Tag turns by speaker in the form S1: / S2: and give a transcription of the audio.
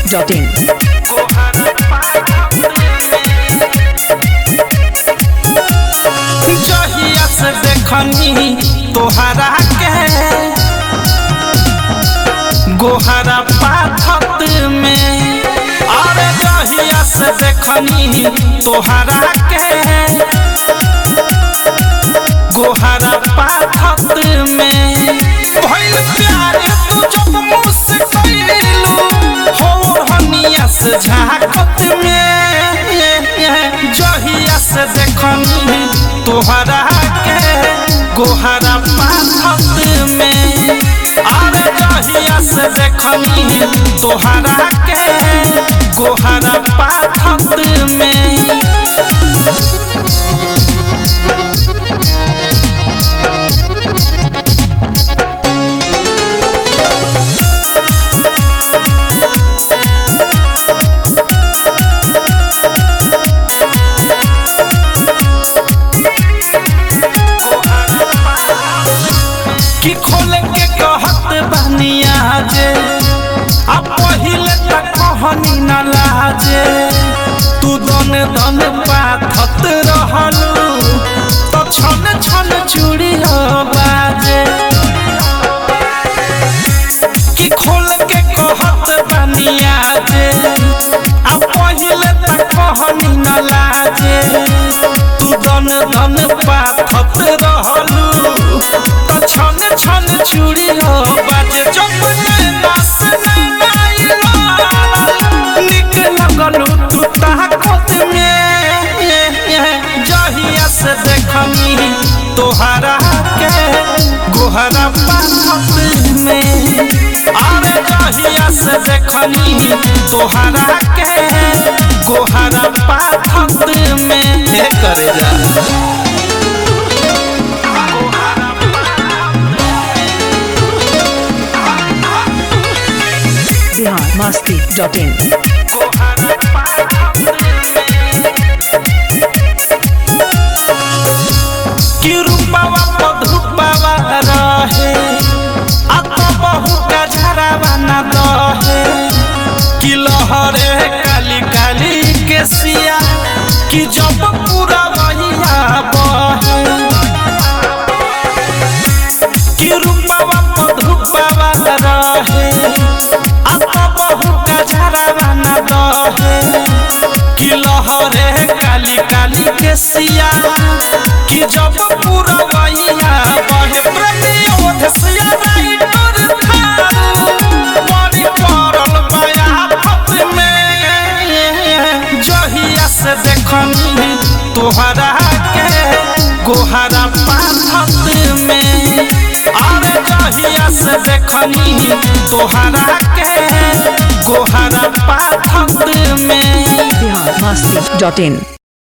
S1: biharmasti.in
S2: जहिया से देखनी तोहरा के गोहरा पाथत में, अरे जहिया से देखनी तोहरा के गोहरा पाथत में, भइल प्यार तू जब मुझसे कइलू हो हनिया से झाकत में, जहिया से देखनी तोहरा के गोहरा पाथत में, अरे जहिया से देखनी तोहरा के गोहरा पाथत में। कि खोल के कहत बनिया जे अब पहिले तक कहनी न लाजे, तू दन दन पाथत रहलू तो छन छन चूड़ी बाजे, कि खोल के कहत बनिया जे अब पहिले तक कहनी न लाजे, तू दन दन पाथत रहलू छन छन चूड़ी बाजे, जब नास निक लगलू तू ताकत में, जहिया से देखनी तोहरा के गोहरा पाथत में, अरे जहिया से देखनी तोहरा के गोहरा पाथत में करे जा
S1: biharmasti.in
S2: कि रूपावा पधुपावा रहे आ तो बहु का झरावा न दहे, कि लहरे काली काली के सिया कि जब पूरा वहिया बहे, कि रूपावा पधुपावा रहे आ तो बहु का झरावा न दहे, कि लहरे काली काली के सिया कि जब पूरा वहिया बहे, प्रतियोध सिया राइटर थारू बड़ी पड़ल बया फत में, जहिया से देखनी तोहरा के गोहरा पाथत में, अरे जहिया से देखनी तोहरा के गोहरा पाथत में।
S1: biharmasti.in